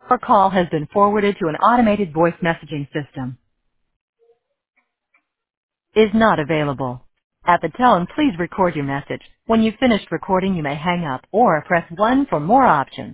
Your call has been forwarded to an automated voice messaging system. Is not available. At the tone, please record your message. When you've finished recording, you may hang up or press 1 for more options.